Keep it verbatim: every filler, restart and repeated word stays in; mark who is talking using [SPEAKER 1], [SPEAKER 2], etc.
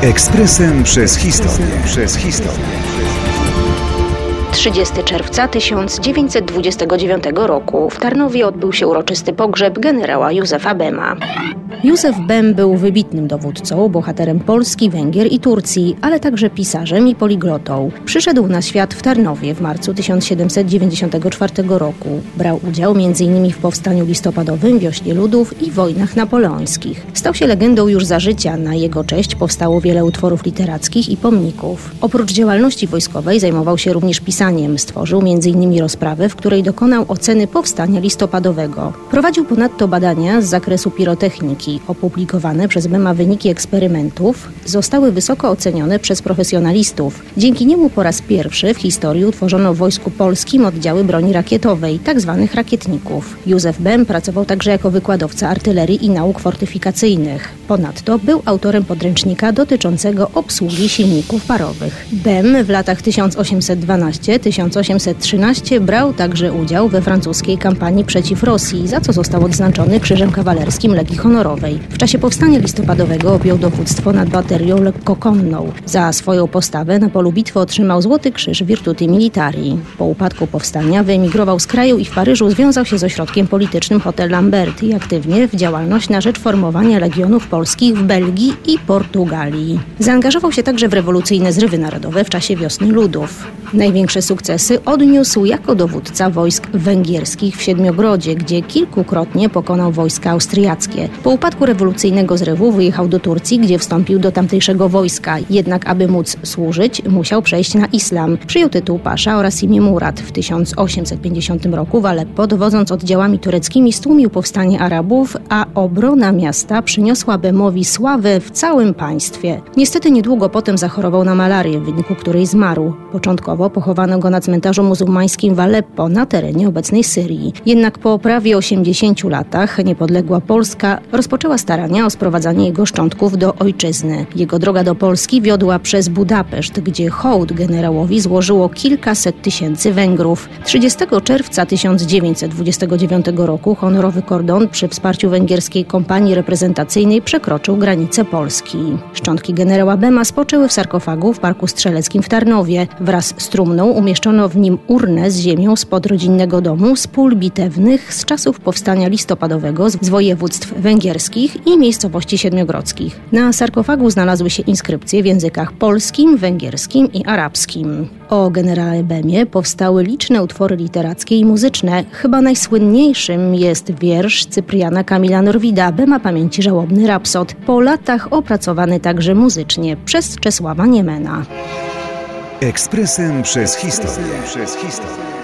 [SPEAKER 1] Ekspresem przez historię. Przez historię.
[SPEAKER 2] trzydziestego czerwca tysiąc dziewięćset dwudziestego dziewiątego roku w Tarnowie odbył się uroczysty pogrzeb generała Józefa Bema. Józef Bem był wybitnym dowódcą, bohaterem Polski, Węgier i Turcji, ale także pisarzem i poliglotą. Przyszedł na świat w Tarnowie w marcu tysiąc siedemset dziewięćdziesiątego czwartego roku. Brał udział między innymi w powstaniu listopadowym, wiośnie ludów i wojnach napoleońskich. Stał się legendą już za życia. Na jego cześć powstało wiele utworów literackich i pomników. Oprócz działalności wojskowej zajmował się również pisaniem. Stworzył między innymi rozprawę, w której dokonał oceny powstania listopadowego. Prowadził ponadto badania z zakresu pirotechniki. Opublikowane przez Bema wyniki eksperymentów zostały wysoko ocenione przez profesjonalistów. Dzięki niemu po raz pierwszy w historii utworzono w Wojsku Polskim oddziały broni rakietowej, tzw. rakietników. Józef Bem pracował także jako wykładowca artylerii i nauk fortyfikacyjnych. Ponadto był autorem podręcznika dotyczącego obsługi silników parowych. Bem w latach tysiąc osiemset dwanaście do tysiąc osiemset trzynaście brał także udział we francuskiej kampanii przeciw Rosji, za co został odznaczony Krzyżem Kawalerskim Legii Honorowej. W czasie powstania listopadowego objął dowództwo nad baterią lekkokonną. Za swoją postawę na polu bitwy otrzymał Złoty Krzyż Virtuti Militari. Po upadku powstania wyemigrował z kraju i w Paryżu związał się z ośrodkiem politycznym Hotel Lambert i aktywnie w działalność na rzecz formowania legionów polskich w Belgii i Portugalii. Zaangażował się także w rewolucyjne zrywy narodowe w czasie Wiosny Ludów. Największe sukcesy odniósł jako dowódca wojsk węgierskich w Siedmiogrodzie, gdzie kilkukrotnie pokonał wojska austriackie. Po upadku rewolucyjnego zrywu wyjechał do Turcji, gdzie wstąpił do tamtejszego wojska. Jednak aby móc służyć, musiał przejść na islam. Przyjął tytuł pasza oraz imię Murat. W tysiąc osiemset pięćdziesiątym roku w Aleppo, dowodząc oddziałami tureckimi, stłumił powstanie Arabów, a obrona miasta przyniosła Bemowi sławę w całym państwie. Niestety niedługo potem zachorował na malarię, w wyniku której zmarł. Początkowo pochowano go na cmentarzu muzułmańskim w Aleppo, na terenie obecnej Syrii. Jednak po prawie osiemdziesięciu latach niepodległa Polska rozpoczęła starania o sprowadzanie jego szczątków do ojczyzny. Jego droga do Polski wiodła przez Budapeszt, gdzie hołd generałowi złożyło kilkaset tysięcy Węgrów. trzydziestego czerwca tysiąc dziewięćset dwudziestego dziewiątego roku honorowy kordon przy wsparciu węgierskiej kompanii reprezentacyjnej przekroczył granicę Polski. Szczątki generała Bema spoczęły w sarkofagu w Parku Strzeleckim w Tarnowie. Wraz z trumną umieszczono w nim urnę z ziemią spod rodzinnego domu z pól bitewnych z czasów powstania listopadowego z województw węgierskich i miejscowości siedmiogrodzkich. Na sarkofagu znalazły się inskrypcje w językach polskim, węgierskim i arabskim. O generale Bemie powstały liczne utwory literackie i muzyczne. Chyba najsłynniejszym jest wiersz Cypriana Kamila Norwida Bema pamięci żałobny rapsod, po latach opracowany także muzycznie przez Czesława Niemena.
[SPEAKER 1] Ekspresem przez historię. Przez historię.